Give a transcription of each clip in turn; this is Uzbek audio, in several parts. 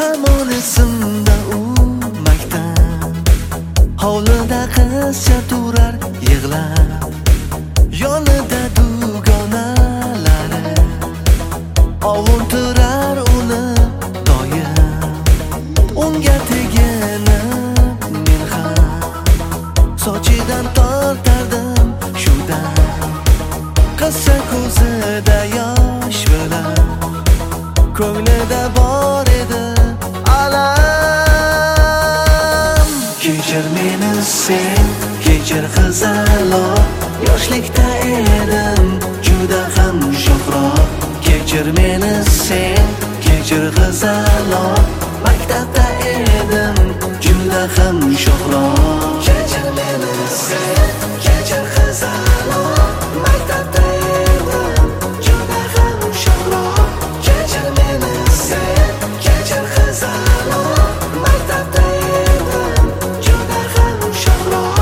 Hamon esimda u maktab, hovlida qizcha turar yig'lab, yonida dugonalari ovuntirar uni doim. Unga teginib men ham sochidan tortardim shudan. Qizcha ko'zida yosh bilan, ko'nglida bor edi alam. Kechir meni sen, kechir qizaloq, yoshlikda edim juda ham sho'xroq. Kechir meni sen, kechir qizaloq, maktabda edim juda ham sho'xroq. Kechir meni sen, kechir qizaloq, maktabda edim juda ham sho'xroq. Kechir meni sen, kechir qizaloq, maktabda edim juda ham sho'xroq.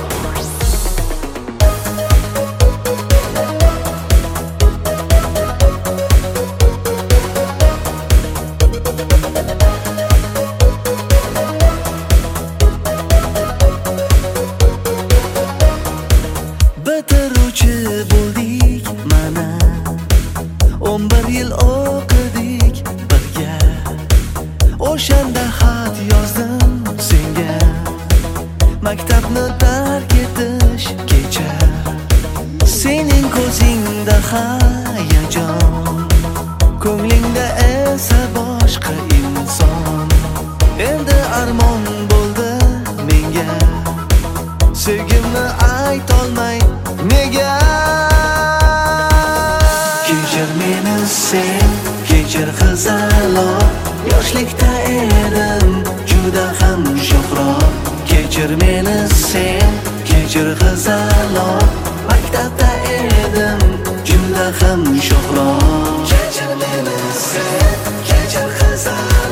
Bitiruvchi bo'ldik mana, 11 yil o'qidik birga. O'shanda xat yozdim senga, maktabni tark etish kecha. Sening ko'zingda hayajon, ko'nglingda esa boshqa inson. Endi armon bo'ldi menga, sevgimni aytolmay nega. Kechir meni sen, kechir qizaloq, yoshlikda edim juda ham sho'xroq. Kechir meni sen, kechir qizaloq, maktabda edim juda ham sho'xroq. Kechir meni sen, kechir qizaloq.